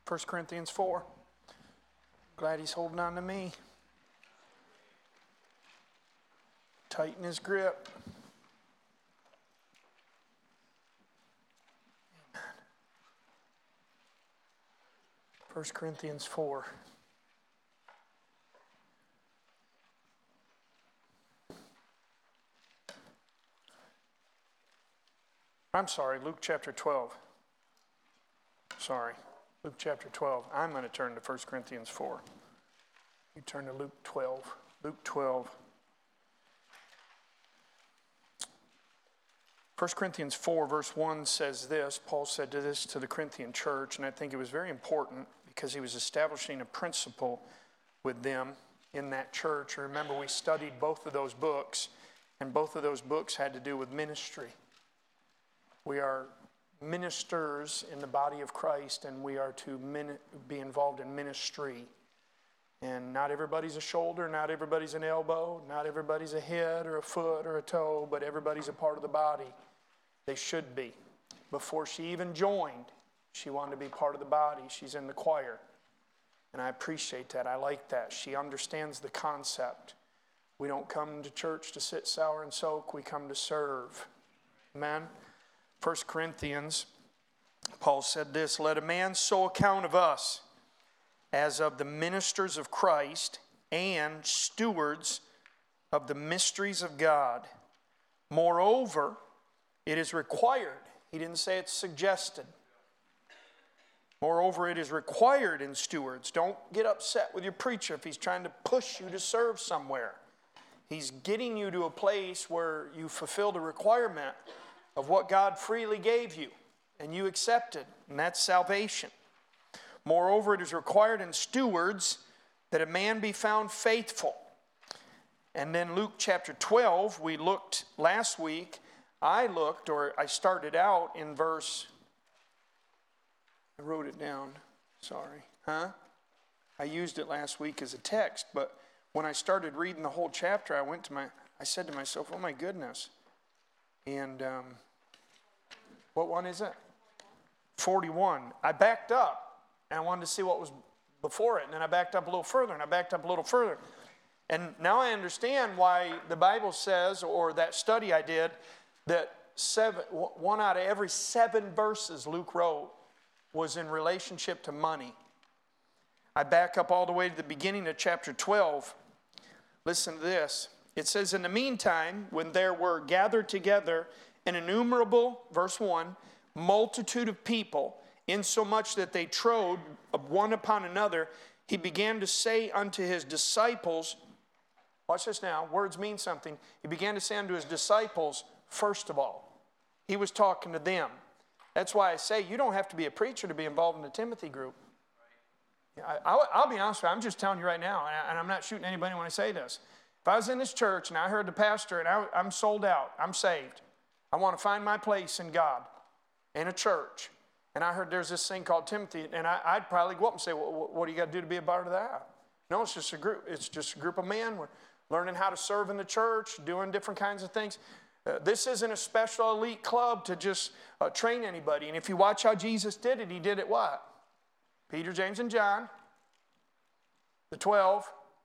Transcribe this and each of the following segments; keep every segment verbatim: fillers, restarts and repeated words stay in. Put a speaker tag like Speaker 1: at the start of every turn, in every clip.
Speaker 1: First Corinthians four. Glad he's holding on to me. Tighten his grip. First Corinthians four. I'm sorry, Luke chapter twelve. Sorry, Luke chapter twelve. I'm going to turn to First Corinthians four. You turn to Luke twelve. Luke twelve. First Corinthians four verse one says this. Paul said to this to the Corinthian church, and I think it was very important because he was establishing a principle with them in that church. Remember, we studied both of those books, and both of those books had to do with ministry. We are ministers in the body of Christ, and we are to min- be involved in ministry. And not everybody's a shoulder, not everybody's an elbow, not everybody's a head or a foot or a toe, but everybody's a part of the body. They should be. Before she even joined, she wanted to be part of the body. She's in the choir. And I appreciate that. I like that. She understands the concept. We don't come to church to sit sour and soak. We come to serve. Amen? First Corinthians, Paul said this, "Let a man so account of us as of the ministers of Christ and stewards of the mysteries of God. Moreover, it is required." He didn't say it's suggested. Moreover, it is required in stewards. Don't get upset with your preacher if he's trying to push you to serve somewhere. He's getting you to a place where you fulfill the requirement of what God freely gave you, and you accepted, and that's salvation. Moreover, it is required in stewards that a man be found faithful. And then Luke chapter twelve, we looked last week, I looked, or I started out in verse, I wrote it down, sorry, huh? I used it last week as a text, but when I started reading the whole chapter, I went to my, I said to myself, oh my goodness. And um, what one is it? forty-one. I backed up, and I wanted to see what was before it, and then I backed up a little further, and I backed up a little further. And now I understand why the Bible says, or that study I did, that seven, one out of every seven verses Luke wrote was in relationship to money. I back up all the way to the beginning of chapter twelve. Listen to this. It says, "In the meantime, when there were gathered together an innumerable," verse one, "multitude of people, insomuch that they trode one upon another, he began to say unto his disciples," watch this now, words mean something. He began to say unto his disciples, first of all. He was talking to them. That's why I say you don't have to be a preacher to be involved in the Timothy group. I, I'll, I'll be honest with you, I'm just telling you right now, and, I, and I'm not shooting anybody when I say this. If I was in this church and I heard the pastor and I, I'm sold out, I'm saved, I want to find my place in God, in a church, and I heard there's this thing called Timothy, and I, I'd probably go up and say, well, what do you got to do to be a part of that? No, it's just a group. It's just a group of men. We're learning how to serve in the church, doing different kinds of things. Uh, this isn't a special elite club to just uh, train anybody. And if you watch how Jesus did it, he did it what? Peter, James, and John, the twelve,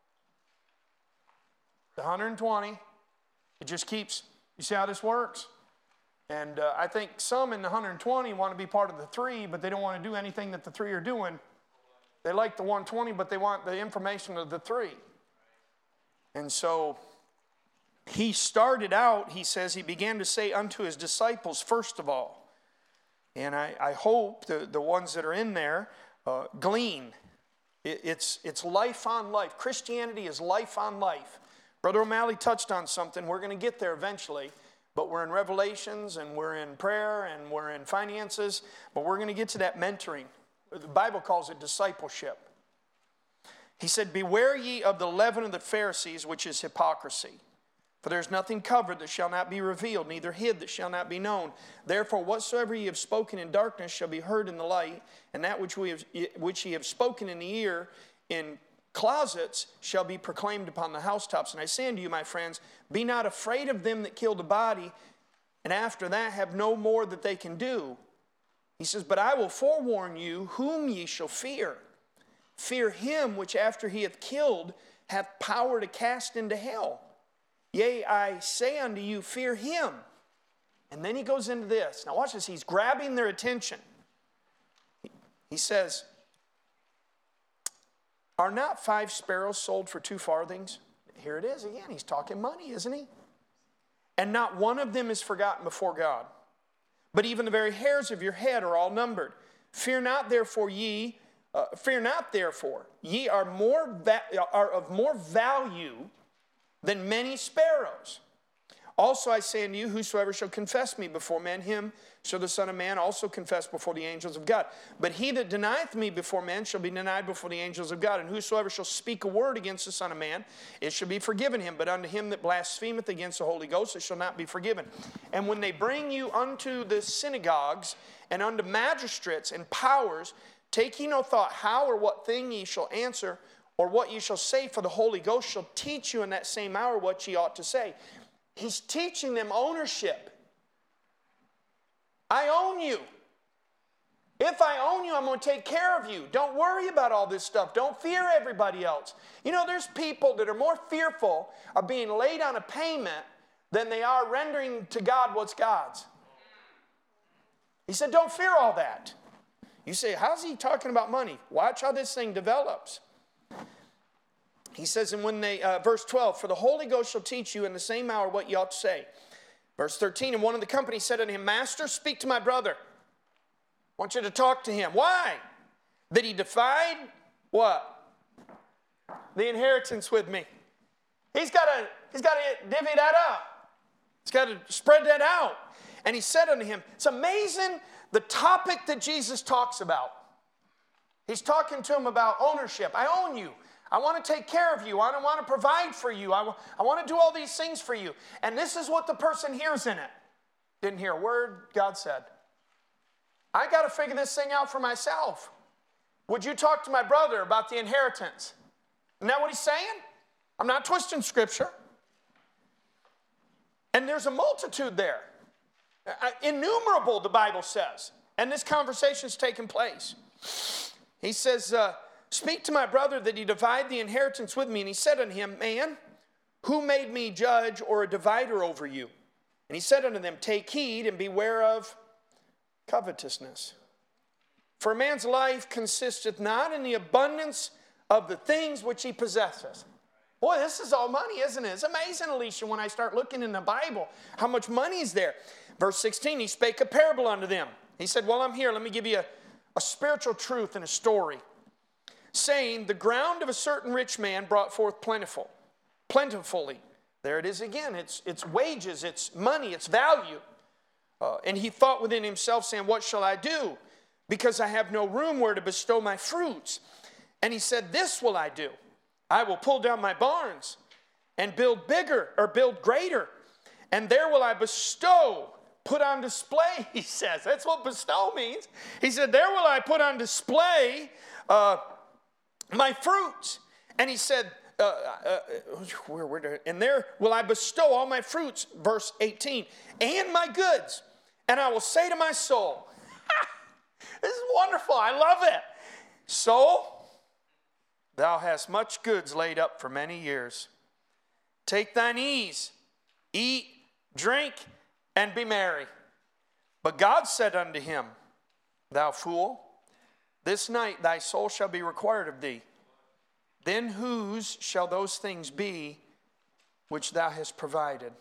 Speaker 1: the one hundred twenty. It just keeps, you see how this works? And uh, I think some in the one hundred twenty want to be part of the three, but they don't want to do anything that the three are doing. They like the one hundred twenty, but they want the information of the three. And so he started out, he says, he began to say unto his disciples, first of all. And I, I hope the, the ones that are in there uh, glean. It, it's, it's life on life. Christianity is life on life. Brother O'Malley touched on something. We're going to get there eventually. But we're in Revelations, and we're in prayer, and we're in finances. But we're going to get to that mentoring. The Bible calls it discipleship. He said, beware ye of the leaven of the Pharisees, which is hypocrisy. For there is nothing covered that shall not be revealed, neither hid that shall not be known. Therefore, whatsoever ye have spoken in darkness shall be heard in the light, and that which we have, which ye have spoken in the ear in closets shall be proclaimed upon the housetops. And I say unto you, my friends, be not afraid of them that kill the body, and after that have no more that they can do. He says, but I will forewarn you whom ye shall fear. Fear him which after he hath killed hath power to cast into hell. Yea, I say unto you, fear him. And then he goes into this. Now watch this. He's grabbing their attention. He says, are not five sparrows sold for two farthings? Here it is again. He's talking money, isn't he? And not one of them is forgotten before God. But even the very hairs of your head are all numbered. Fear not, therefore, ye, uh, fear not, therefore, ye are more va- are of more value than many sparrows. Also I say unto you, whosoever shall confess me before men, him shall the Son of Man also confess before the angels of God. But he that denieth me before men shall be denied before the angels of God. And whosoever shall speak a word against the Son of Man, it shall be forgiven him. But unto him that blasphemeth against the Holy Ghost, it shall not be forgiven. And when they bring you unto the synagogues and unto magistrates and powers, take ye no thought how or what thing ye shall answer, or what ye shall say, for the Holy Ghost shall teach you in that same hour what ye ought to say. He's teaching them ownership. I own you. If I own you, I'm going to take care of you. Don't worry about all this stuff. Don't fear everybody else. You know, there's people that are more fearful of being late on a payment than they are rendering to God what's God's. He said, don't fear all that. You say, how's he talking about money? Watch how this thing develops. He says, and when they, uh, verse twelve, for the Holy Ghost shall teach you in the same hour what you ought to say. Verse thirteen, and one of the company said unto him, Master, speak to my brother. I want you to talk to him. Why? That he defied what? The inheritance with me. He's got to, he's got to divvy that up. He's got to spread that out. And he said unto him, it's amazing the topic that Jesus talks about. He's talking to him about ownership. I own you. I want to take care of you. I want to provide for you. I, I want to do all these things for you. And this is what the person hears in it. Didn't hear a word God said. I got to figure this thing out for myself. Would you talk to my brother about the inheritance? Isn't that what he's saying? I'm not twisting scripture. And there's a multitude there. Uh, innumerable, the Bible says. And this conversation is taking place. He says, uh, speak to my brother that he divide the inheritance with me. And he said unto him, man, who made me judge or a divider over you? And he said unto them, take heed and beware of covetousness. For a man's life consisteth not in the abundance of the things which he possesses. Boy, this is all money, isn't it? It's amazing, Alicia, when I start looking in the Bible, how much money is there. Verse sixteen, he spake a parable unto them. He said, well, I'm here. Let me give you a, a spiritual truth and a story. Saying, the ground of a certain rich man brought forth plentiful, plentifully. There it is again. It's, it's wages, it's money, it's value. Uh, and he thought within himself, saying, what shall I do? Because I have no room where to bestow my fruits. And he said, this will I do. I will pull down my barns and build bigger or build greater. And there will I bestow, put on display, he says. That's what bestow means. He said, there will I put on display uh, my fruits. And he said, uh, uh, where, where, and there will I bestow all my fruits, verse eighteen, and my goods. And I will say to my soul, this is wonderful, I love it. Soul, thou hast much goods laid up for many years. Take thine ease, eat, drink, and be merry. But God said unto him, thou fool, this night thy soul shall be required of thee. Then whose shall those things be which thou hast provided?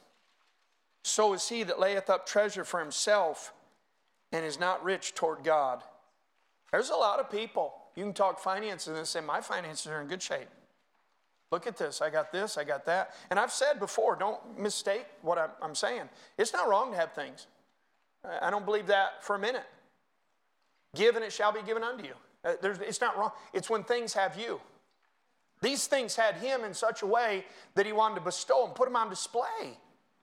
Speaker 1: So is he that layeth up treasure for himself and is not rich toward God. There's a lot of people. You can talk finances and say, my finances are in good shape. Look at this. I got this. I got that. And I've said before, don't mistake what I'm, I'm saying. It's not wrong to have things. I don't believe that for a minute. Give and it shall be given unto you. Uh, there's, it's not wrong. It's when things have you. These things had him in such a way that he wanted to bestow them, put them on display.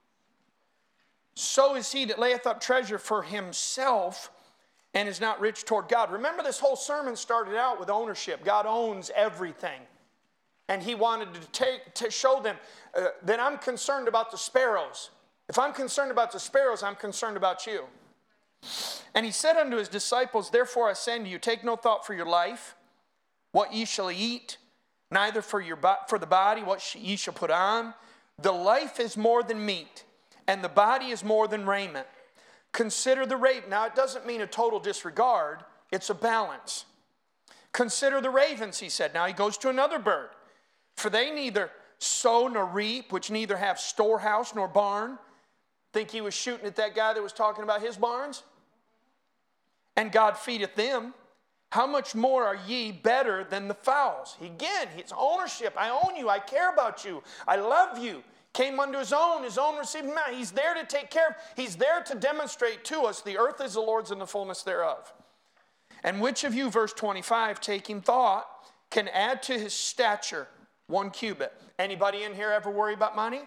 Speaker 1: So is he that layeth up treasure for himself and is not rich toward God. Remember, this whole sermon started out with ownership. God owns everything. And he wanted to take to show them uh, that I'm concerned about the sparrows. If I'm concerned about the sparrows, I'm concerned about you. And he said unto his disciples, therefore I say unto you, take no thought for your life, what ye shall eat, neither for your bo- for the body, what ye shall put on. The life is more than meat, and the body is more than raiment. Consider the raven. Now, it doesn't mean a total disregard. It's a balance. Consider the ravens, he said. Now, he goes to another bird. For they neither sow nor reap, which neither have storehouse nor barn. Think he was shooting at that guy that was talking about his barns? And God feedeth them. How much more are ye better than the fowls? Again, it's ownership. I own you. I care about you. I love you. Came unto his own. His own received him not. He's there to take care of. He's there to demonstrate to us the earth is the Lord's and the fullness thereof. And which of you, verse twenty-five, taking thought, can add to his stature one cubit? Anybody in here ever worry about money?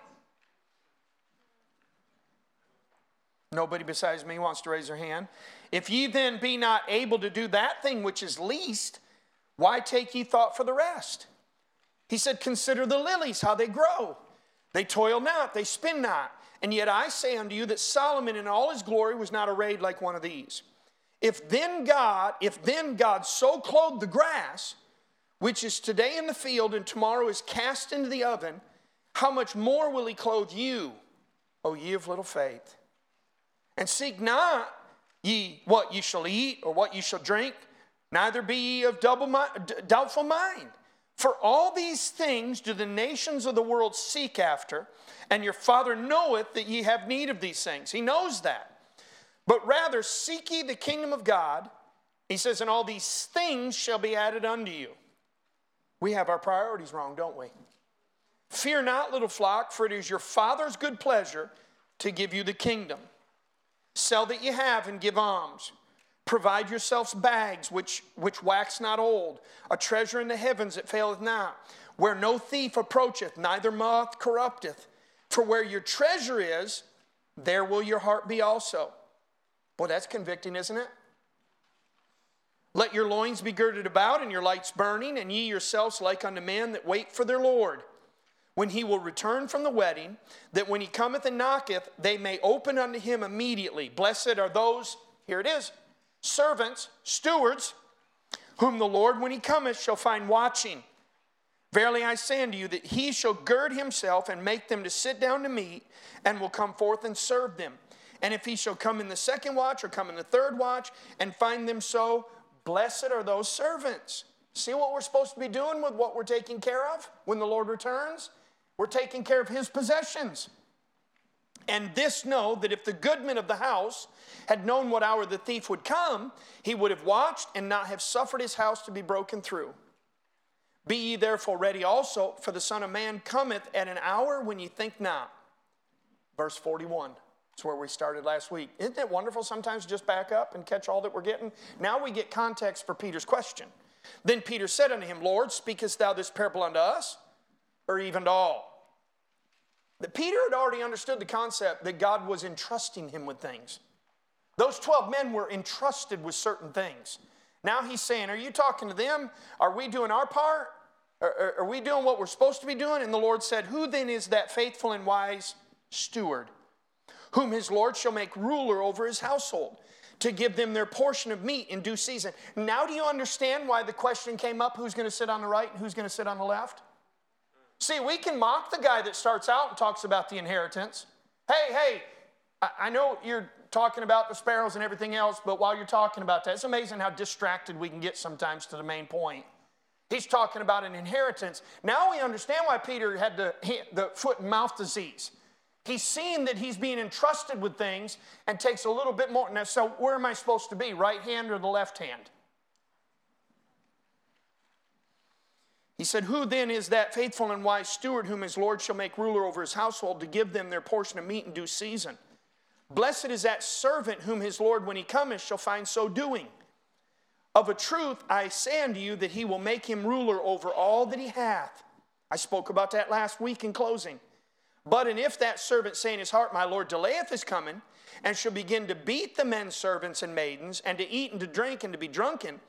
Speaker 1: Nobody besides me wants to raise their hand. If ye then be not able to do that thing which is least, why take ye thought for the rest? He said, consider the lilies, how they grow. They toil not, they spin not. And yet I say unto you that Solomon in all his glory was not arrayed like one of these. If then God, if then God so clothed the grass, which is today in the field and tomorrow is cast into the oven, how much more will he clothe you, O ye of little faith? And seek not ye what ye shall eat or what ye shall drink, neither be ye of double mind, doubtful mind. For all these things do the nations of the world seek after, and your Father knoweth that ye have need of these things. He knows that. But rather seek ye the kingdom of God. He says, and all these things shall be added unto you. We have our priorities wrong, don't we? Fear not, little flock, for it is your Father's good pleasure to give you the kingdom. Sell that ye have and give alms. Provide yourselves bags which, which wax not old, a treasure in the heavens that faileth not, where no thief approacheth, neither moth corrupteth. For where your treasure is, there will your heart be also. Boy, that's convicting, isn't it? Let your loins be girded about and your lights burning, and ye yourselves like unto men that wait for their Lord, when he will return from the wedding, that when he cometh and knocketh, they may open unto him immediately. Blessed are those, here it is, servants, stewards, whom the Lord when he cometh shall find watching. Verily I say unto you that he shall gird himself and make them to sit down to meat, and will come forth and serve them. And if he shall come in the second watch or come in the third watch and find them so, blessed are those servants. See what we're supposed to be doing with what we're taking care of when the Lord returns? We're taking care of his possessions. And this know that if the goodman of the house had known what hour the thief would come, he would have watched and not have suffered his house to be broken through. Be ye therefore ready also, for the Son of Man cometh at an hour when ye think not. Verse forty-one. That's where we started last week. Isn't it wonderful sometimes to just back up and catch all that we're getting? Now we get context for Peter's question. Then Peter said unto him, Lord, speakest thou this parable unto us, or even to all? That Peter had already understood the concept that God was entrusting him with things. Those twelve men were entrusted with certain things. Now he's saying, are you talking to them? Are we doing our part? Are, are we doing what we're supposed to be doing? And the Lord said, who then is that faithful and wise steward, whom his Lord shall make ruler over his household, to give them their portion of meat in due season? Now do you understand why the question came up, who's going to sit on the right and who's going to sit on the left? See, we can mock the guy that starts out and talks about the inheritance. Hey, hey, I know you're talking about the sparrows and everything else, but while you're talking about that, it's amazing how distracted we can get sometimes to the main point. He's talking about an inheritance. Now we understand why Peter had the, the foot and mouth disease. He's seen that he's being entrusted with things and takes a little bit more. Now, so where am I supposed to be, right hand or the left hand? He said, who then is that faithful and wise steward whom his Lord shall make ruler over his household, to give them their portion of meat in due season? Blessed is that servant whom his Lord when he cometh shall find so doing. Of a truth I say unto you that he will make him ruler over all that he hath. I spoke about that last week in closing. But and if that servant say in his heart, my Lord delayeth his coming, and shall begin to beat the men servants and maidens, and to eat and to drink and to be drunken,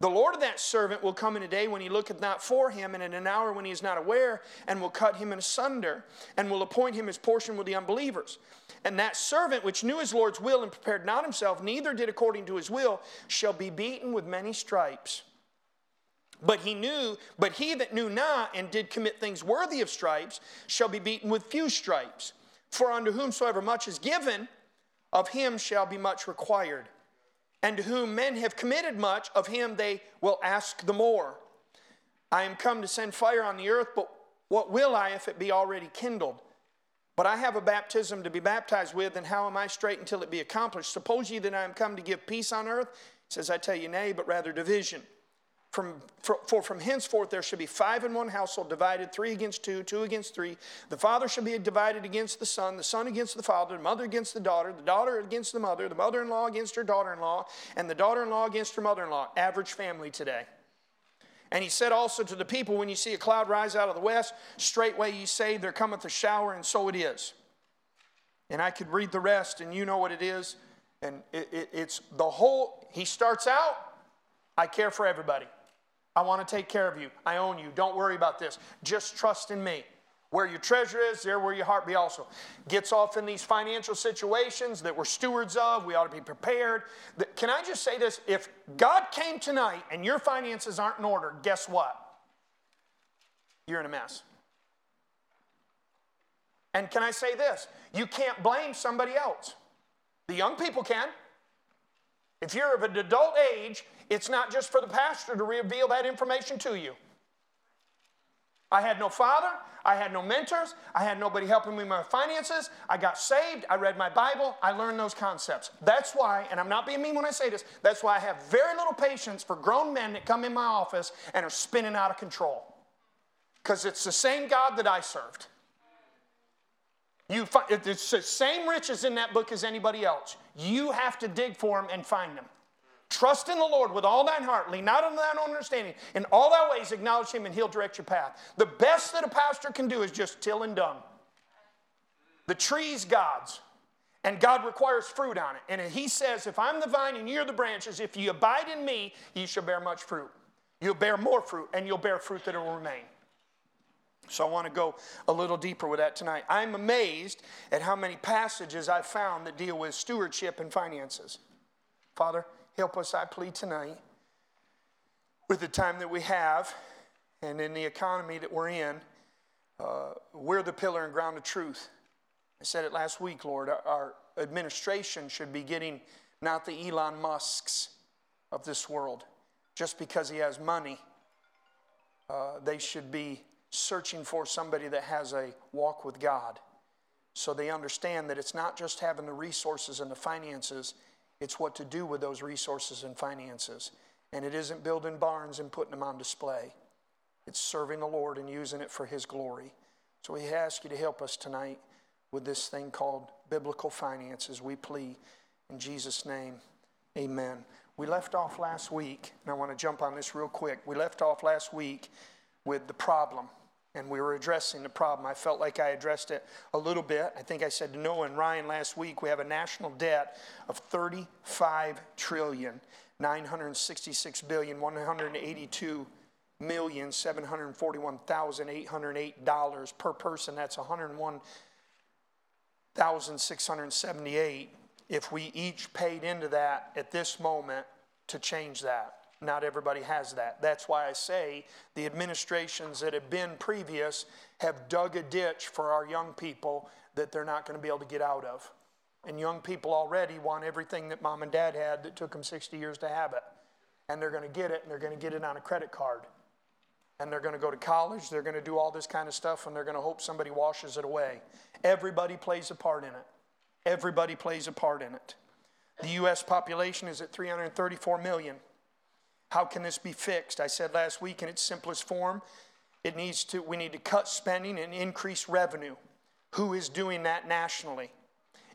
Speaker 1: The Lord of that servant will come in a day when he looketh not for him, and in an hour when he is not aware, and will cut him in asunder, and will appoint him his portion with the unbelievers. And that servant which knew his Lord's will and prepared not himself, neither did according to his will, shall be beaten with many stripes. But he knew, but he that knew not and did commit things worthy of stripes shall be beaten with few stripes. For unto whomsoever much is given, of him shall be much required. And to whom men have committed much, of him they will ask the more. I am come to send fire on the earth, but what will I if it be already kindled? But I have a baptism to be baptized with, and how am I straight until it be accomplished? Suppose ye that I am come to give peace on earth? He says, I tell you nay, but rather division. From, for, for from henceforth there shall be five in one household, divided, three against two, two against three. The father shall be divided against the son, the son against the father, the mother against the daughter, the daughter against the mother, the mother-in-law against her daughter-in-law, and the daughter-in-law against her mother-in-law. Average family today. And he said also to the people, when you see a cloud rise out of the west, straightway ye say, there cometh a shower, and so it is. And I could read the rest, and you know what it is. And it, it, it's the whole, he starts out, I care for everybody. I want to take care of you. I own you. Don't worry about this. Just trust in me. Where your treasure is, there will your heart be also. Gets off in these financial situations that we're stewards of. We ought to be prepared. Can I just say this? If God came tonight and your finances aren't in order, guess what? You're in a mess. And can I say this? You can't blame somebody else. The young people can. If you're of an adult age, it's not just for the pastor to reveal that information to you. I had no father. I had no mentors. I had nobody helping me with my finances. I got saved. I read my Bible. I learned those concepts. That's why, and I'm not being mean when I say this, that's why I have very little patience for grown men that come in my office and are spinning out of control. Because it's the same God that I served. You find, it's the same riches in that book as anybody else. You have to dig for them and find them. Trust in the Lord with all thine heart. Lean not on thine own understanding. In all thy ways acknowledge him, and he'll direct your path. The best that a pastor can do is just till and dung. The tree's God's, and God requires fruit on it. And he says, if I'm the vine and you're the branches, if you abide in me, ye shall bear much fruit. You'll bear more fruit, and you'll bear fruit that will remain. So I want to go a little deeper with that tonight. I'm amazed at how many passages I've found that deal with stewardship and finances. Father, help us, I plead tonight, with the time that we have and in the economy that we're in. Uh, we're the pillar and ground of truth. I said it last week, Lord. Our, our administration should be getting not the Elon Musks of this world. Just because he has money, uh, they should be searching for somebody that has a walk with God. So they understand that it's not just having the resources and the finances, it's what to do with those resources and finances. And it isn't building barns and putting them on display. It's serving the Lord and using it for his glory. So we ask you to help us tonight with this thing called biblical finances. We plead in Jesus' name, amen. We left off last week, and I want to jump on this real quick. We left off last week with the problem. And we were addressing the problem. I felt like I addressed it a little bit. I think I said to Noah and Ryan last week, we have a national debt of thirty-five trillion, nine hundred sixty-six billion, one hundred eighty-two million, seven hundred forty-one thousand, eight hundred eight dollars per person. That's one hundred one thousand, six hundred seventy-eight if we each paid into that at this moment to change that. Not everybody has that. That's why I say the administrations that have been previous have dug a ditch for our young people that they're not going to be able to get out of. And young people already want everything that mom and dad had that took them sixty years to have it. And they're going to get it, and they're going to get it on a credit card. And they're going to go to college, they're going to do all this kind of stuff, and they're going to hope somebody washes it away. Everybody plays a part in it. Everybody plays a part in it. The U S population is at three hundred thirty-four million. How can this be fixed? I said last week in its simplest form, it needs to, we need to cut spending and increase revenue. Who is doing that nationally?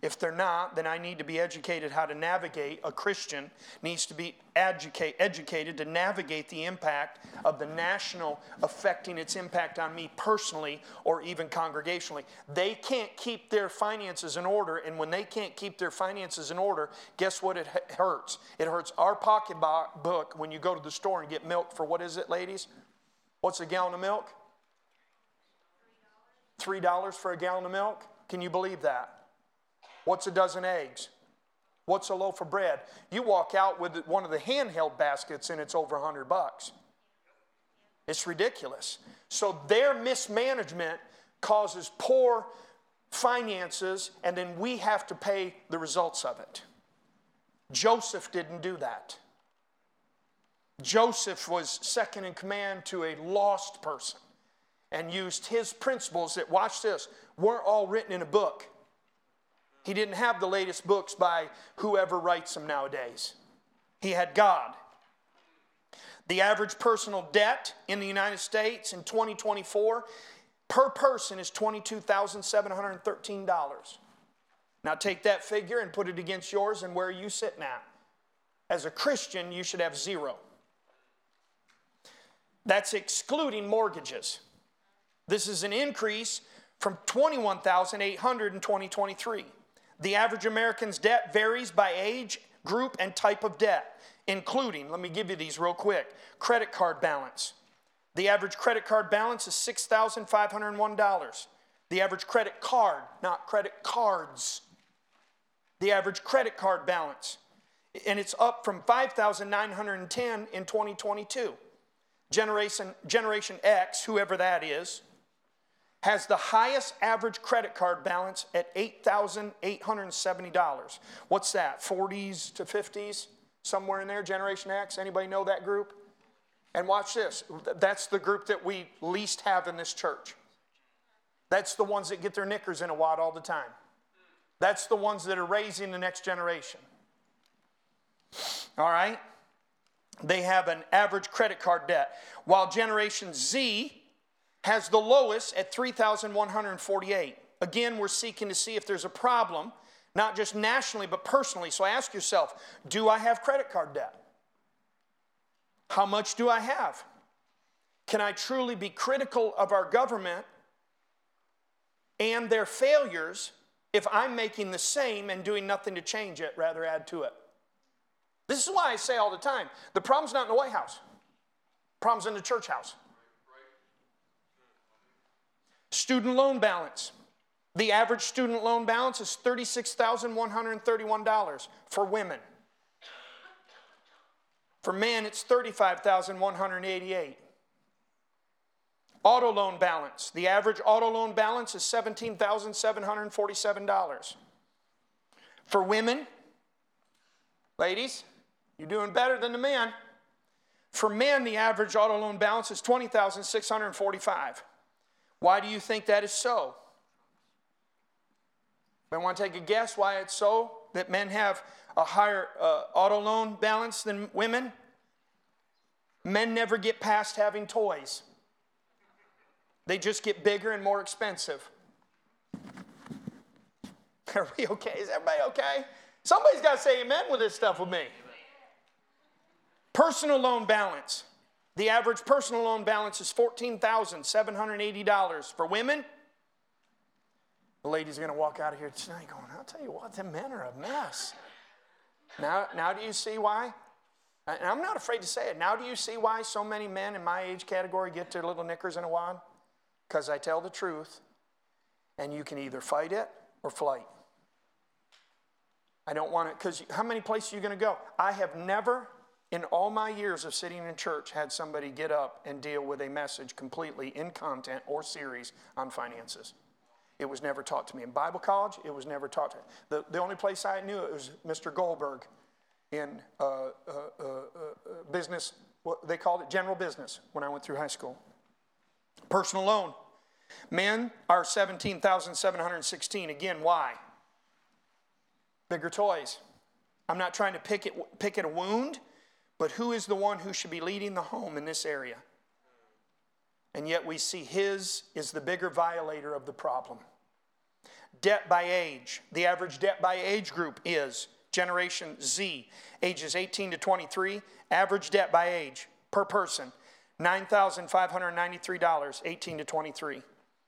Speaker 1: If they're not, then I need to be educated how to navigate. A Christian needs to be educate, educated to navigate the impact of the national affecting its impact on me personally or even congregationally. They can't keep their finances in order, and when they can't keep their finances in order, guess what it hurts? It hurts our pocketbook when you go to the store and get milk for, what is it, ladies? What's a gallon of milk? Three dollars for a gallon of milk? Can you believe that? What's a dozen eggs? What's a loaf of bread? You walk out with one of the handheld baskets and it's over a hundred bucks. It's ridiculous. So their mismanagement causes poor finances, and then we have to pay the results of it. Joseph didn't do that. Joseph was second in command to a lost person and used his principles that, watch this, weren't all written in a book. He didn't have the latest books by whoever writes them nowadays. He had God. The average personal debt in the United States in twenty twenty-four per person is twenty-two thousand seven hundred thirteen dollars. Now take that figure and put it against yours, and where are you sitting at? As a Christian, you should have zero. That's excluding mortgages. This is an increase from twenty-one thousand eight hundred in twenty twenty-three. The average American's debt varies by age, group, and type of debt, including, let me give you these real quick, credit card balance. The average credit card balance is six thousand five hundred one dollars. The average credit card, not credit cards. The average credit card balance, and it's up from five thousand nine hundred ten dollars in twenty twenty-two. Generation, Generation X, whoever that is, has the highest average credit card balance at eight thousand eight hundred seventy dollars. What's that, forties to fifties? Somewhere in there, Generation X? Anybody know that group? And watch this. That's the group that we least have in this church. That's the ones that get their knickers in a wad all the time. That's the ones that are raising the next generation. All right? They have an average credit card debt, while Generation Z has the lowest at three thousand one hundred forty-eight. Again, we're seeking to see if there's a problem, not just nationally, but personally. So ask yourself, do I have credit card debt? How much do I have? Can I truly be critical of our government and their failures if I'm making the same and doing nothing to change it, rather add to it? This is why I say all the time, the problem's not in the White House. The problem's in the church house. Student loan balance. The average student loan balance is thirty-six thousand one hundred thirty-one dollars for women. For men, it's thirty-five thousand one hundred eighty-eight dollars. Auto loan balance. The average auto loan balance is seventeen thousand seven hundred forty-seven dollars. For women, ladies, you're doing better than the men. For men, the average auto loan balance is twenty thousand six hundred forty-five dollars. Why do you think that is so? I want to take a guess why it's so that men have a higher uh, auto loan balance than women. Men never get past having toys. They just get bigger and more expensive. Are we okay? Is everybody okay? Somebody's got to say amen with this stuff with me. Personal loan balance. The average personal loan balance is fourteen thousand seven hundred eighty dollars. For women, the ladies are going to walk out of here tonight going, I'll tell you what, them men are a mess. Now, now do you see why? And I'm not afraid to say it. Now do you see why so many men in my age category get their little knickers in a wad? Because I tell the truth, and you can either fight it or flight. I don't want it, because how many places are you going to go? I have never, in all my years of sitting in church, had somebody get up and deal with a message completely in content or series on finances. It was never taught to me. In Bible college, it was never taught to me. The, the only place I knew it was Mister Goldberg in uh, uh, uh, uh, business, what they called it general business when I went through high school. Personal loan. Men are seventeen thousand seven hundred sixteen. Again, why? Bigger toys. I'm not trying to pick, it, pick at a wound, but who is the one who should be leading the home in this area? And yet we see his is the bigger violator of the problem. debt by age. The average debt by age group is Generation Z, ages eighteen to twenty-three. Average debt by age per person, nine thousand five hundred ninety-three dollars, eighteen to twenty-three.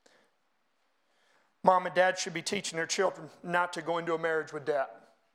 Speaker 1: Mom and dad should be teaching their children not to go into a marriage with debt.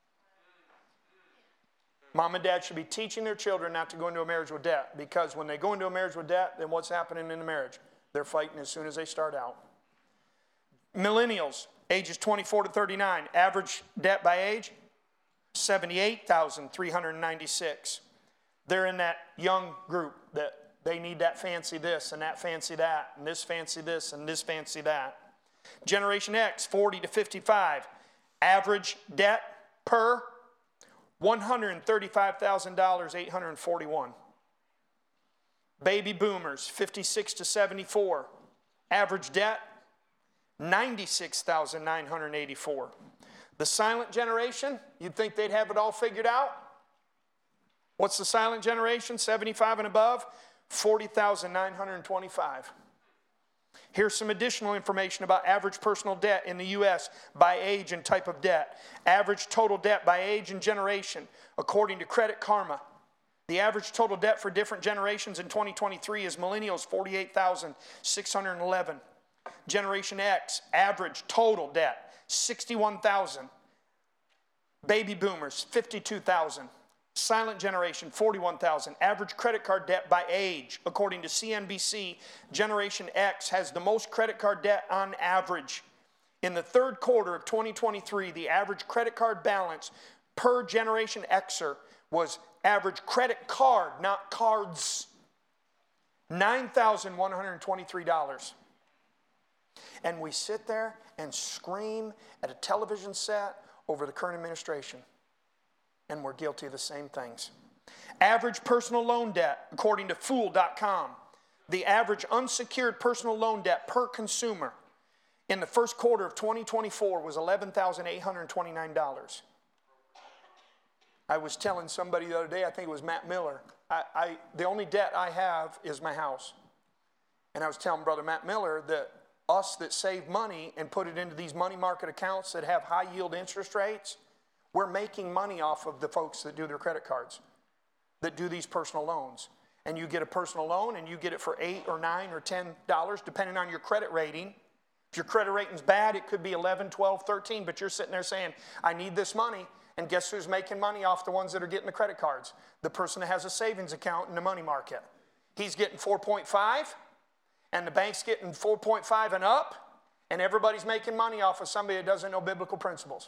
Speaker 1: Mom and dad should be teaching their children not to go into a marriage with debt, because when they go into a marriage with debt, then what's happening in the marriage? They're fighting as soon as they start out. Millennials, ages twenty-four to thirty-nine, average debt by age, seventy-eight thousand three hundred ninety-six. They're in that young group that they need that fancy this and that fancy that and this fancy this and this fancy that. Generation X, forty to fifty-five, average debt per one hundred thirty-five thousand eight hundred forty-one dollars. Baby boomers, fifty-six to seventy-four, average debt ninety-six thousand nine hundred eighty-four dollars. The silent generation, you'd think they'd have it all figured out. What's the silent generation? seventy-five and above, forty thousand nine hundred twenty-five dollars. Here's some additional information about average personal debt in the U S by age and type of debt. Average total debt by age and generation, according to Credit Karma. The average total debt for different generations in twenty twenty-three is millennials, forty-eight thousand six hundred eleven. Generation X, average total debt, sixty-one thousand. Baby boomers, fifty-two thousand. Silent generation, forty-one thousand. Average credit card debt by age, according to C N B C, Generation X has the most credit card debt on average. In the third quarter of twenty twenty-three, the average credit card balance per Generation Xer was average credit card, not cards, nine thousand one hundred twenty-three dollars. And we sit there and scream at a television set over the current administration. And we're guilty of the same things. Average personal loan debt, according to fool dot com. The average unsecured personal loan debt per consumer in the first quarter of twenty twenty-four was eleven thousand eight hundred twenty-nine dollars. I was telling somebody the other day, I think it was Matt Miller, I, I, the only debt I have is my house. And I was telling Brother Matt Miller that us that save money and put it into these money market accounts that have high yield interest rates, we're making money off of the folks that do their credit cards, that do these personal loans. And you get a personal loan and you get it for eight or nine or ten dollars, depending on your credit rating. If your credit rating's bad, it could be eleven, twelve, thirteen, but you're sitting there saying, I need this money. And guess who's making money off the ones that are getting the credit cards? The person that has a savings account in the money market. He's getting four point five, and the bank's getting four point five and up, and everybody's making money off of somebody that doesn't know biblical principles.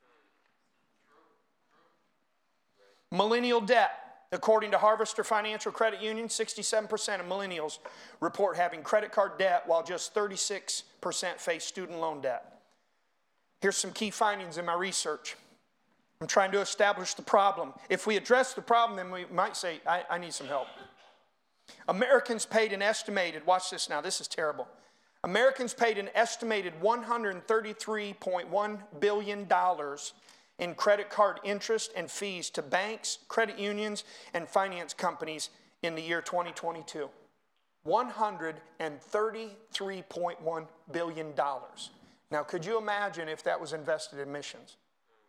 Speaker 1: Millennial debt. According to Harvester Financial Credit Union, sixty-seven percent of millennials report having credit card debt, while just thirty-six percent face student loan debt. Here's some key findings in my research. I'm trying to establish the problem. If we address the problem, then we might say, I, I need some help. Americans paid an estimated, watch this now, this is terrible. Americans paid an estimated one hundred thirty-three point one billion dollars in credit card interest and fees to banks, credit unions, and finance companies in the year twenty twenty-two. one hundred thirty-three point one billion dollars. Now, could you imagine if that was invested in missions?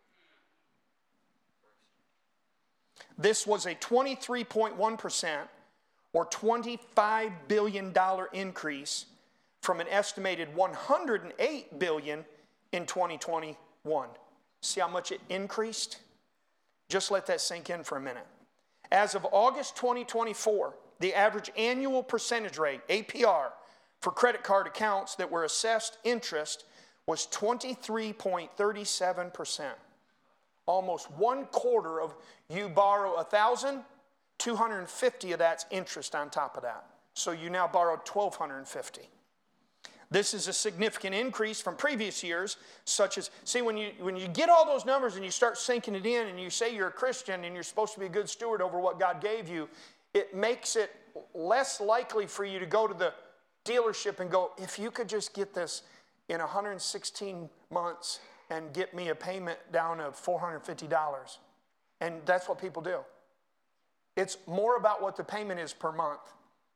Speaker 1: This was a twenty-three point one percent or twenty-five billion dollars increase from an estimated one hundred eight billion dollars in twenty twenty-one. See how much it increased? Just let that sink in for a minute. As of August twenty twenty-four, the average annual percentage rate, A P R, for credit card accounts that were assessed interest was twenty-three point three seven percent. Almost one quarter of you borrow one thousand dollars, two hundred fifty of that's interest on top of that. So you now borrow one thousand two hundred fifty dollars. This is a significant increase from previous years, such as, see, when you, when you get all those numbers and you start sinking it in and you say you're a Christian and you're supposed to be a good steward over what God gave you, it makes it less likely for you to go to the dealership and go, if you could just get this in one hundred sixteen months and get me a payment down of four hundred fifty dollars. And that's what people do. It's more about what the payment is per month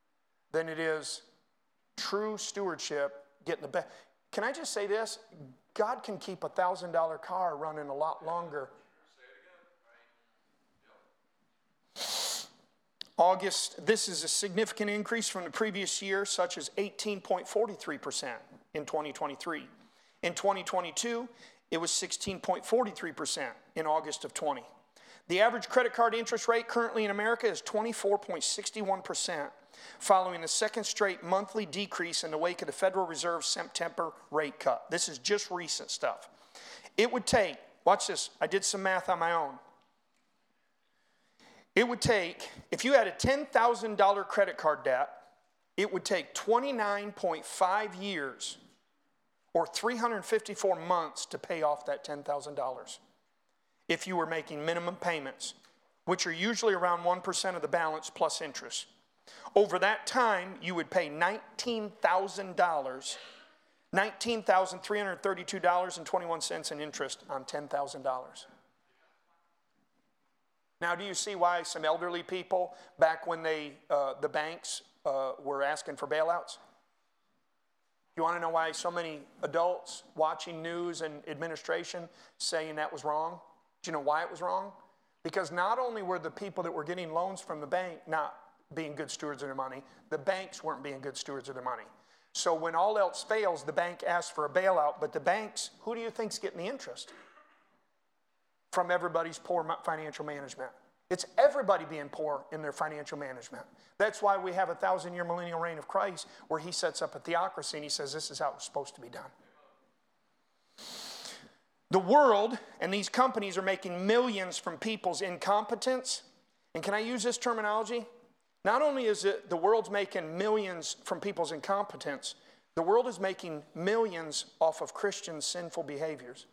Speaker 1: than it is true stewardship, getting the best. Can I just say this? God can keep a one thousand dollar car running a lot longer. August, this is a significant increase from the previous year, such as eighteen point four three percent in twenty twenty-three. In twenty twenty-two, it was sixteen point four three percent in August of twenty. The average credit card interest rate currently in America is twenty-four point six one percent, following the second straight monthly decrease in the wake of the Federal Reserve's September rate cut. This is just recent stuff. It would take, watch this, I did some math on my own. It would take, if you had a ten thousand dollar credit card debt, it would take twenty-nine point five years or three hundred fifty-four months to pay off that ten thousand dollars if you were making minimum payments, which are usually around one percent of the balance plus interest. Over that time, you would pay nineteen thousand dollars, nineteen thousand three hundred thirty-two dollars and twenty-one cents in interest on ten thousand dollars. Now, do you see why some elderly people, back when they, uh, the banks uh, were asking for bailouts? You want to know why so many adults watching news and administration saying that was wrong? Do you know why it was wrong? Because not only were the people that were getting loans from the bank not being good stewards of their money, the banks weren't being good stewards of their money. So when all else fails, the bank asks for a bailout, but the banks, who do you think's getting the interest? From everybody's poor financial management. It's everybody being poor in their financial management. That's why we have a thousand-year millennial reign of Christ, where he sets up a theocracy and he says this is how it's supposed to be done. The world and these companies are making millions from people's incompetence. And can I use this terminology? Not only is it the world's making millions from people's incompetence, the world is making millions off of Christians' sinful behaviors.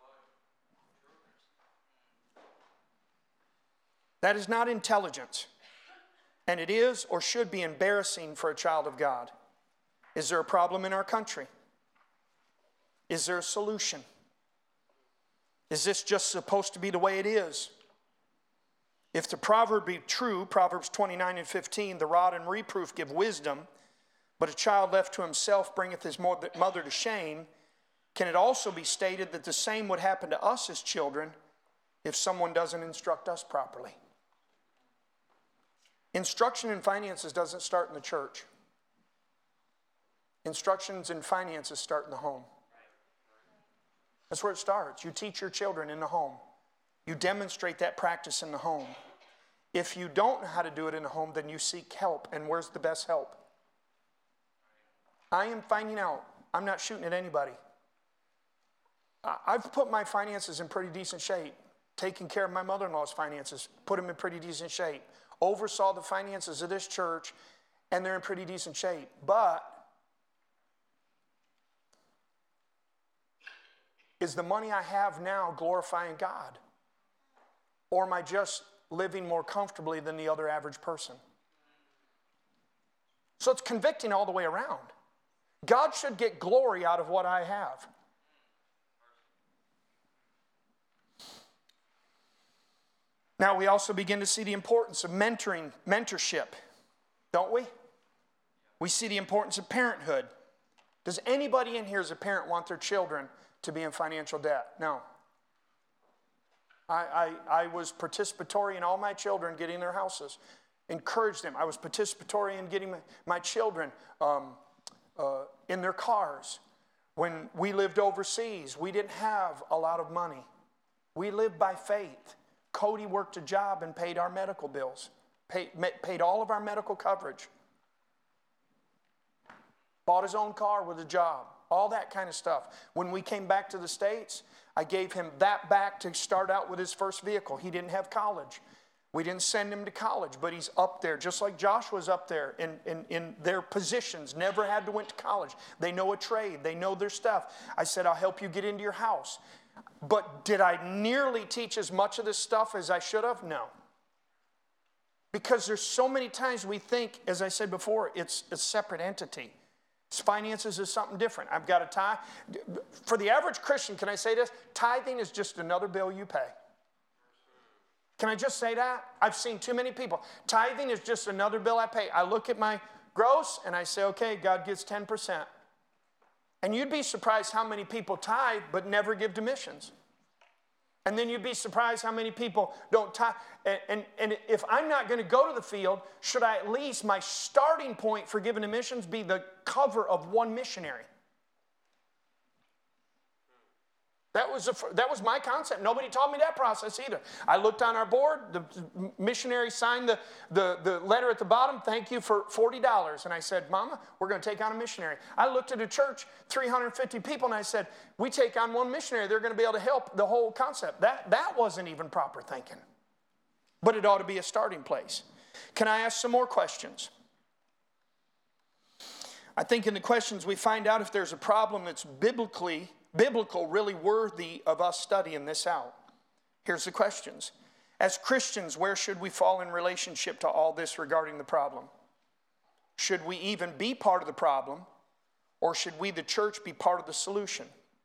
Speaker 1: That is not intelligence, and it is or should be embarrassing for a child of God. Is there a problem in our country? Is there a solution? Is this just supposed to be the way it is? If the proverb be true, Proverbs twenty-nine and fifteen, the rod and reproof give wisdom, but a child left to himself bringeth his mother to shame, can it also be stated that the same would happen to us as children if someone doesn't instruct us properly? Instruction in finances doesn't start in the church. Instructions in finances start in the home. That's where it starts. You teach your children in the home. You demonstrate that practice in the home. If you don't know how to do it in the home, then you seek help. And where's the best help? I am finding out. I'm not shooting at anybody. I've put my finances in pretty decent shape. Taking care of my mother-in-law's finances, put them in pretty decent shape. Oversaw the finances of this church, and they're in pretty decent shape. But is the money I have now glorifying God? Or am I just living more comfortably than the other average person? So it's convicting all the way around. God should get glory out of what I have. Now we also begin to see the importance of mentoring, mentorship, don't we? We see the importance of parenthood. Does anybody in here as a parent want their children to be in financial debt? No. I, I, I was participatory in all my children getting their houses. Encouraged them. I was participatory in getting my, my children um, uh, in their cars. When we lived overseas, we didn't have a lot of money. We lived by faith. Cody worked a job and paid our medical bills, paid, paid all of our medical coverage. Bought his own car with a job, all that kind of stuff. When we came back to the States, I gave him that back to start out with his first vehicle. He didn't have college. We didn't send him to college, but he's up there, just like Joshua's up there in, in, in their positions, never had to went to college. They know a trade. They know their stuff. I said, I'll help you get into your house. But did I nearly teach as much of this stuff as I should have? No. Because there's so many times we think, as I said before, it's a separate entity. Finances is something different. I've got a tithe. For the average Christian, can I say this? Tithing is just another bill you pay. Can I just say that? I've seen too many people. Tithing is just another bill I pay. I look at my gross and I say, okay, God gets ten percent. And you'd be surprised how many people tithe but never give to missions. And then you'd be surprised how many people don't tithe. And, and, and if I'm not going to go to the field, should I at least, my starting point for giving to missions be the cover of one missionary? That was, a, that was my concept. Nobody taught me that process either. I looked on our board. The missionary signed the, the, the letter at the bottom. Thank you for forty dollars. And I said, Mama, we're going to take on a missionary. I looked at a church, three hundred fifty people, and I said, we take on one missionary. They're going to be able to help the whole concept. That, that wasn't even proper thinking. But it ought to be a starting place. Can I ask some more questions? I think in the questions we find out if there's a problem that's biblically biblical, really worthy of us studying this out. Here's the questions. As Christians, where should we fall in relationship to all this regarding the problem? Should we even be part of the problem, or should we, the church, be part of the solution?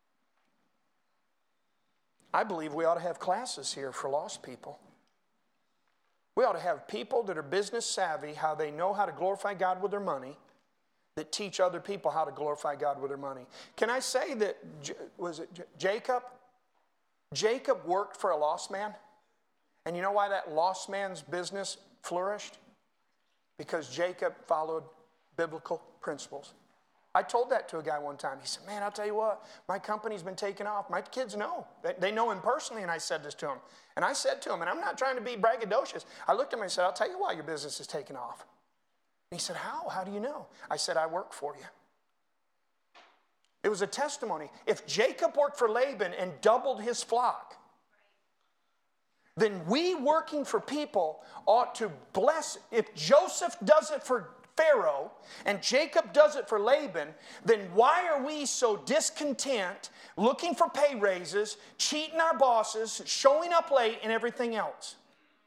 Speaker 1: I believe we ought to have classes here for lost people. We ought to have people that are business savvy, how they know how to glorify God with their money, that teach other people how to glorify God with their money. Can I say that, was it Jacob? Jacob worked for a lost man. And you know why that lost man's business flourished? Because Jacob followed biblical principles. I told that to a guy one time. He said, man, I'll tell you what, my company's been taken off. My kids know. They, they know him personally, and I said this to him. And I said to him, and I'm not trying to be braggadocious. I looked at him and I said, I'll tell you why your business is taken off. He said, how? How do you know? I said, I work for you. It was a testimony. If Jacob worked for Laban and doubled his flock, then we working for people ought to bless. If Joseph does it for Pharaoh and Jacob does it for Laban, then why are we so discontent, looking for pay raises, cheating our bosses, showing up late, and everything else?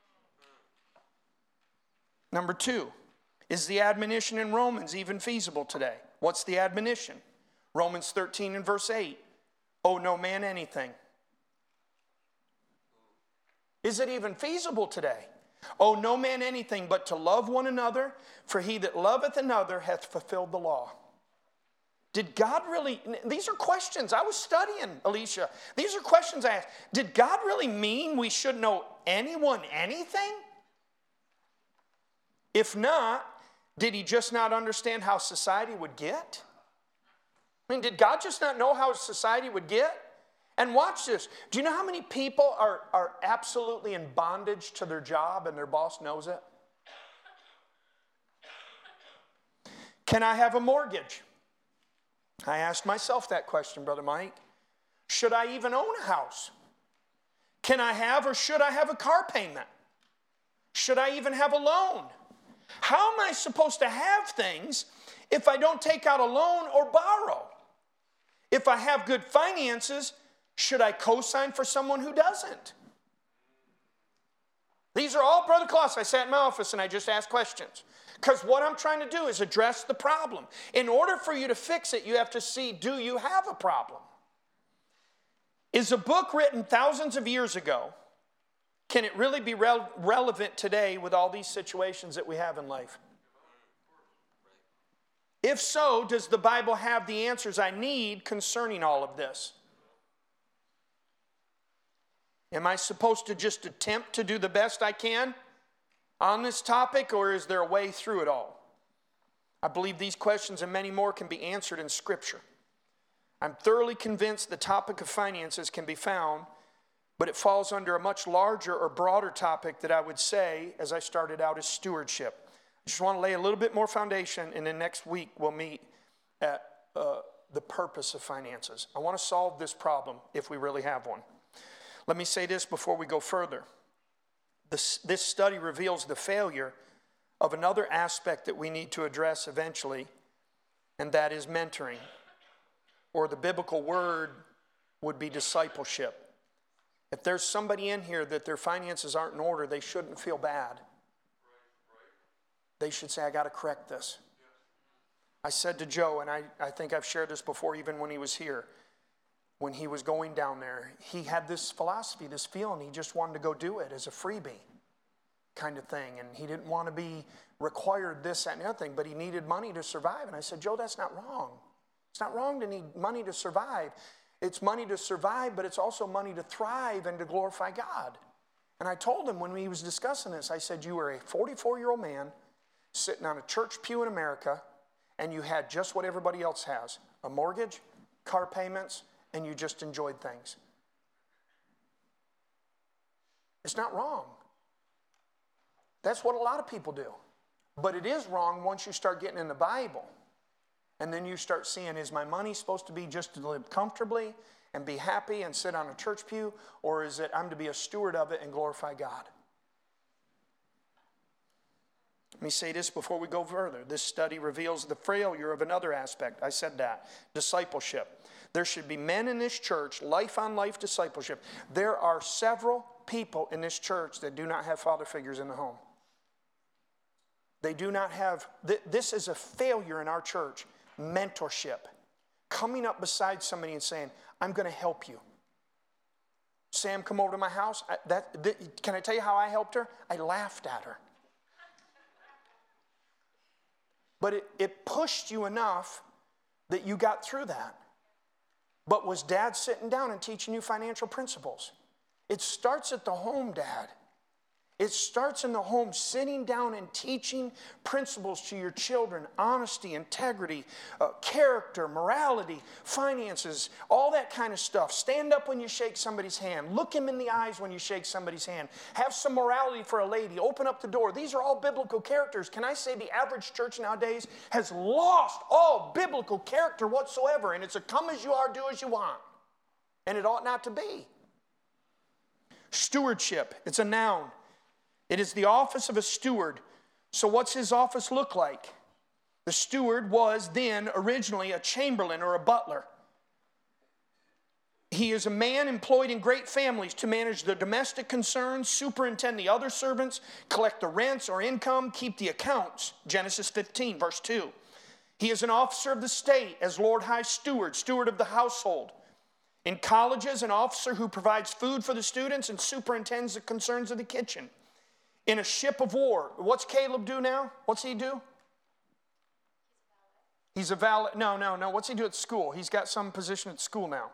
Speaker 1: Number two. Is the admonition in Romans even feasible today? What's the admonition? Romans thirteen and verse eight. Owe no man anything. Is it even feasible today? Owe no man anything but to love one another, for he that loveth another hath fulfilled the law. Did God really, these are questions. I was studying, Alicia. These are questions I asked. Did God really mean we shouldn't owe anyone anything? If not, did he just not understand how society would get? I mean, did God just not know how society would get? And watch this. Do you know how many people are, are absolutely in bondage to their job and their boss knows it? Can I have a mortgage? I asked myself that question, Brother Mike. Should I even own a house? Can I have or should I have a car payment? Should I even have a loan? How am I supposed to have things if I don't take out a loan or borrow? If I have good finances, should I co-sign for someone who doesn't? These are all, Brother Kloss, I sat in my office and I just asked questions. Because what I'm trying to do is address the problem. In order for you to fix it, you have to see, do you have a problem? Is a book written thousands of years ago, can it really be re- relevant today with all these situations that we have in life? If so, does the Bible have the answers I need concerning all of this? Am I supposed to just attempt to do the best I can on this topic, or is there a way through it all? I believe these questions and many more can be answered in Scripture. I'm thoroughly convinced the topic of finances can be found, but it falls under a much larger or broader topic that I would say, as I started out, is stewardship. I just want to lay a little bit more foundation, and then next week we'll meet at uh, the purpose of finances. I want to solve this problem if we really have one. Let me say this before we go further. This, this study reveals the failure of another aspect that we need to address eventually, and that is mentoring, or the biblical word would be discipleship. If there's somebody in here that their finances aren't in order, they shouldn't feel bad. They should say, I got to correct this. I said to Joe, and I, I think I've shared this before even when he was here, when he was going down there, he had this philosophy, this feeling, he just wanted to go do it as a freebie kind of thing. And he didn't want to be required this, that, and the other thing, but he needed money to survive. And I said, Joe, that's not wrong. It's not wrong to need money to survive. It's money to survive, but it's also money to thrive and to glorify God. And I told him when he was discussing this, I said, you were a forty-four-year-old man sitting on a church pew in America, and you had just what everybody else has, a mortgage, car payments, and you just enjoyed things. It's not wrong. That's what a lot of people do. But it is wrong once you start getting in the Bible. And then you start seeing, is my money supposed to be just to live comfortably and be happy and sit on a church pew? Or is it I'm to be a steward of it and glorify God? Let me say this before we go further. This study reveals the failure of another aspect. I said that. Discipleship. There should be men in this church, life-on-life discipleship. There are several people in this church that do not have father figures in the home. They do not have, th- this is a failure in our church. Mentorship. Coming up beside somebody and saying, I'm going to help you. Sam, come over to my house. I, that, th- can I tell you how I helped her? I laughed at her. But it, it pushed you enough that you got through that. But was Dad sitting down and teaching you financial principles? It starts at the home, Dad. It starts in the home, sitting down and teaching principles to your children. Honesty, integrity, uh, character, morality, finances, all that kind of stuff. Stand up when you shake somebody's hand. Look him in the eyes when you shake somebody's hand. Have some morality for a lady. Open up the door. These are all biblical characters. Can I say the average church nowadays has lost all biblical character whatsoever? And it's a come as you are, do as you want. And it ought not to be. Stewardship. It's a noun. It is the office of a steward. So what's his office look like? The steward was then originally a chamberlain or a butler. He is a man employed in great families to manage the domestic concerns, superintend the other servants, collect the rents or income, keep the accounts. Genesis fifteen, verse two. He is an officer of the state as Lord High Steward, steward of the household. In colleges, an officer who provides food for the students and superintends the concerns of the kitchen. In a ship of war, what's Caleb do now? What's he do? He's a valet. No, no, no. What's he do at school? He's got some position at school now.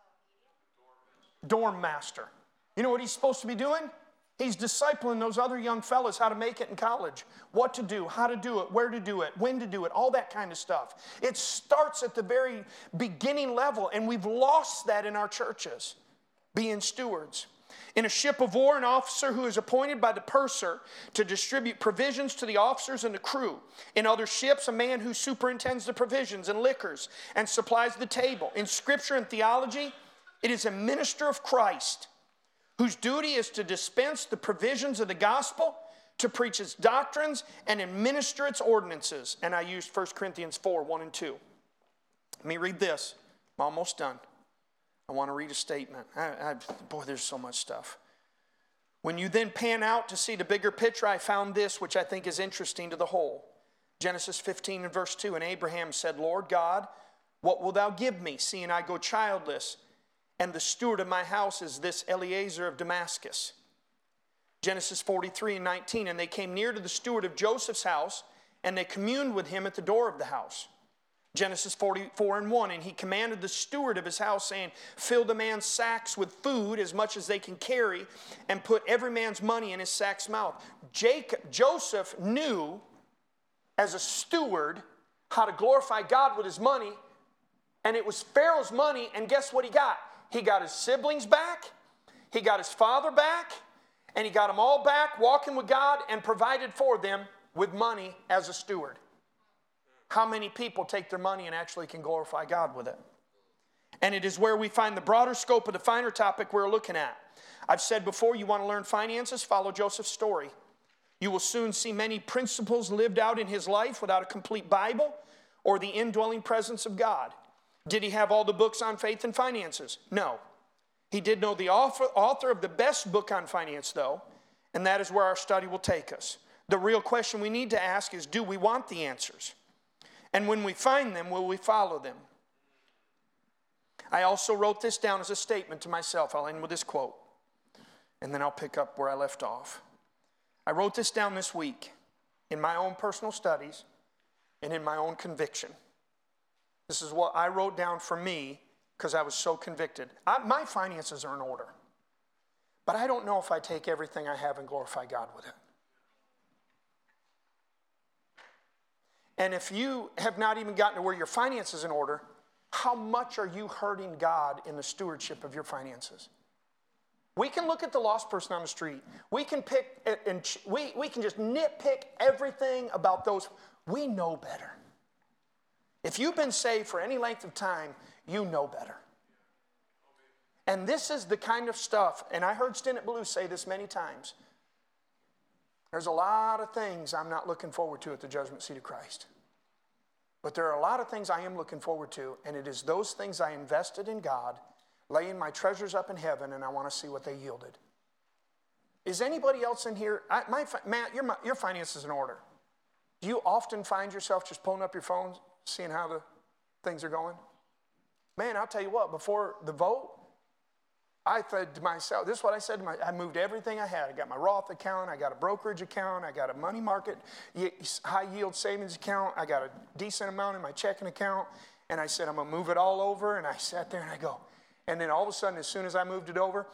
Speaker 1: Dorm master. You know what he's supposed to be doing? He's discipling those other young fellas how to make it in college. What to do, how to do it, where to do it, when to do it, all that kind of stuff. It starts at the very beginning level, and we've lost that in our churches, being stewards. In a ship of war, an officer who is appointed by the purser to distribute provisions to the officers and the crew. In other ships, a man who superintends the provisions and liquors and supplies the table. In Scripture and theology, it is a minister of Christ whose duty is to dispense the provisions of the gospel, to preach its doctrines, and administer its ordinances. And I used First Corinthians four, one and two. Let me read this. I'm almost done. I want to read a statement. I, I, boy, there's so much stuff. When you then pan out to see the bigger picture, I found this, which I think is interesting to the whole. Genesis fifteen and verse two, and Abraham said, Lord God, what wilt thou give me, seeing I go childless, and the steward of my house is this Eliezer of Damascus? Genesis forty-three and nineteen, and they came near to the steward of Joseph's house, and they communed with him at the door of the house. Genesis forty-four and one, and he commanded the steward of his house, saying, fill the man's sacks with food as much as they can carry, and put every man's money in his sack's mouth. Jacob, Joseph knew as a steward how to glorify God with his money, and it was Pharaoh's money, and guess what he got? He got his siblings back, he got his father back, and he got them all back walking with God and provided for them with money as a steward. How many people take their money and actually can glorify God with it? And it is where we find the broader scope of the finer topic we're looking at. I've said before, you want to learn finances, follow Joseph's story. You will soon see many principles lived out in his life without a complete Bible or the indwelling presence of God. Did he have all the books on faith and finances? No. He did know the author, author of the best book on finance, though, and that is where our study will take us. The real question we need to ask is, do we want the answers? And when we find them, will we follow them? I also wrote this down as a statement to myself. I'll end with this quote, and then I'll pick up where I left off. I wrote this down this week in my own personal studies and in my own conviction. This This is what I wrote down for me because I was so convicted. I, my finances are in order. But I don't know if I take everything I have and glorify God with it. And if you have not even gotten to where your finances are in order, how much are you hurting God in the stewardship of your finances? We can look at the lost person on the street. We can pick and we, we can just nitpick everything about those. We know better. If you've been saved for any length of time, you know better. And this is the kind of stuff, and I heard Stinnett Ballou say this many times. There's a lot of things I'm not looking forward to at the judgment seat of Christ. But there are a lot of things I am looking forward to, and it is those things I invested in God, laying my treasures up in heaven, and I want to see what they yielded. Is anybody else in here? I, my, Matt, your, your finances in order. Do you often find yourself just pulling up your phone, seeing how the things are going? Man, I'll tell you what, before the vote, I said to myself, this is what I said to my, I moved everything I had. I got my Roth account, I got a brokerage account, I got a money market, high yield savings account, I got a decent amount in my checking account, and I said, I'm gonna move it all over, and I sat there and I go, and then all of a sudden, as soon as I moved it over,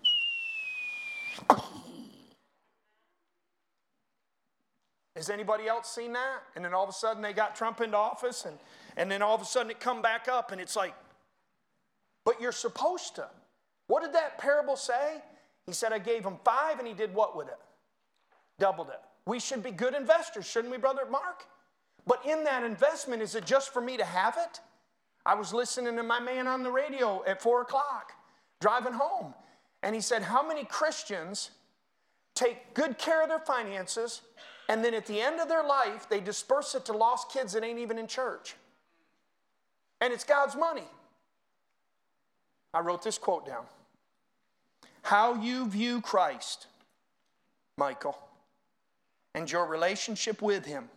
Speaker 1: has anybody else seen that? And then all of a sudden they got Trump into office, and, and then all of a sudden it come back up, and it's like, but you're supposed to. What did that parable say? He said, I gave him five, and he did what with it? Doubled it. We should be good investors, shouldn't we, Brother Mark? But in that investment, is it just for me to have it? I was listening to my man on the radio at four o'clock, driving home, and he said, how many Christians take good care of their finances, and then at the end of their life, they disperse it to lost kids that ain't even in church? And it's God's money. I wrote this quote down. How you view Christ, Michael, and your relationship with him,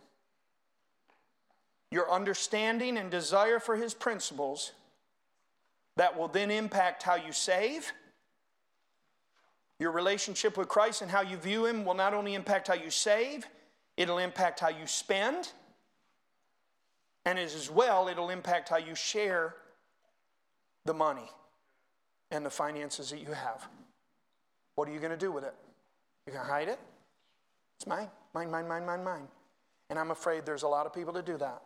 Speaker 1: your understanding and desire for his principles, that will then impact how you save. Your relationship with Christ and how you view him will not only impact how you save, it'll impact how you spend, and as well, it'll impact how you share the money and the finances that you have. What are you going to do with it? You're going to hide it? It's mine, mine, mine, mine, mine, mine. And I'm afraid there's a lot of people that do that.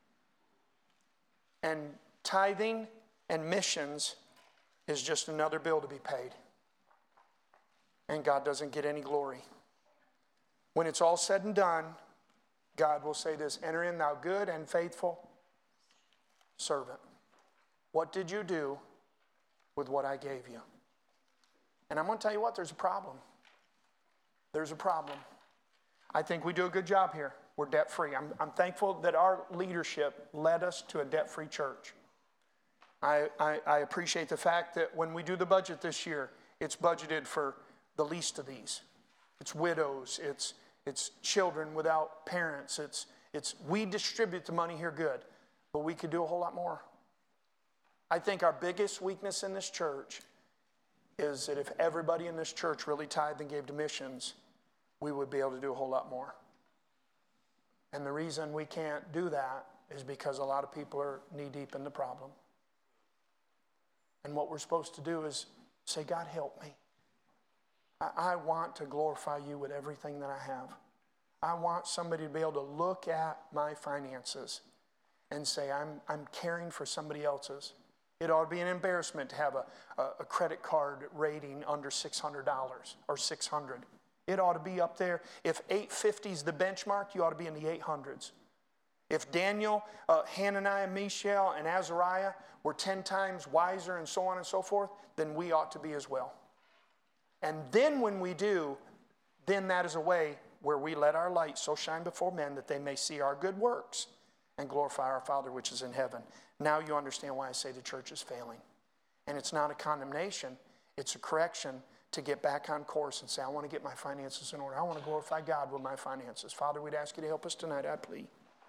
Speaker 1: And tithing and missions is just another bill to be paid. And God doesn't get any glory. When it's all said and done, God will say this, enter in thou good and faithful servant. What did you do with what I gave you? And I'm going to tell you what, there's a problem. There's a problem. I think we do a good job here. We're debt-free. I'm, I'm thankful that our leadership led us to a debt-free church. I, I, I appreciate the fact that when we do the budget this year, it's budgeted for the least of these. It's widows, it's, it's children without parents. It's, it's, we distribute the money here good, but we could do a whole lot more. I think our biggest weakness in this church is that if everybody in this church really tithed and gave to missions, we would be able to do a whole lot more. And the reason we can't do that is because a lot of people are knee-deep in the problem. And what we're supposed to do is say, God, help me. I, I want to glorify you with everything that I have. I want somebody to be able to look at my finances and say, I'm, I'm caring for somebody else's. It ought to be an embarrassment to have a, a, a credit card rating under six hundred dollars or six hundred dollars. It ought to be up there. If eight fifty is the benchmark, you ought to be in the eight hundreds. If Daniel, uh, Hananiah, Mishael, and Azariah were ten times wiser and so on and so forth, then we ought to be as well. And then when we do, then that is a way where we let our light so shine before men that they may see our good works and glorify our Father which is in heaven. Now you understand why I say the church is failing. And it's not a condemnation, it's a correction to get back on course and say, I want to get my finances in order. I want to glorify God with my finances. Father, we'd ask you to help us tonight, I plead.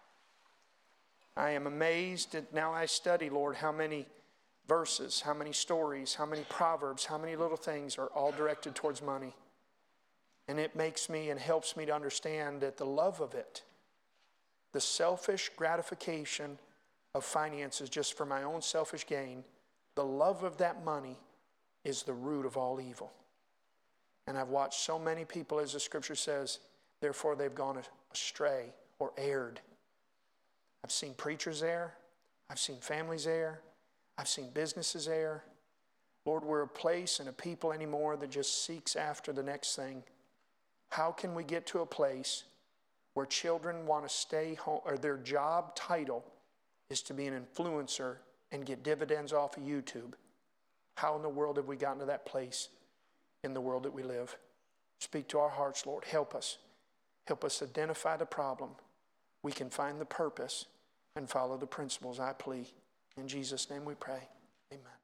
Speaker 1: I am amazed that now I study, Lord, how many verses, how many stories, how many proverbs, how many little things are all directed towards money. And it makes me and helps me to understand that the love of it, the selfish gratification of finances just for my own selfish gain, the love of that money is the root of all evil. And I've watched so many people, as the scripture says, therefore they've gone astray or erred. I've seen preachers err. I've seen families err. I've seen businesses err. Lord, we're a place and a people anymore that just seeks after the next thing. How can we get to a place where children want to stay home, or their job title is to be an influencer and get dividends off of YouTube? How in the world have we gotten to that place in the world that we live? Speak to our hearts, Lord. Help us. Help us identify the problem. We can find the purpose and follow the principles, I plea. In Jesus' name we pray. Amen.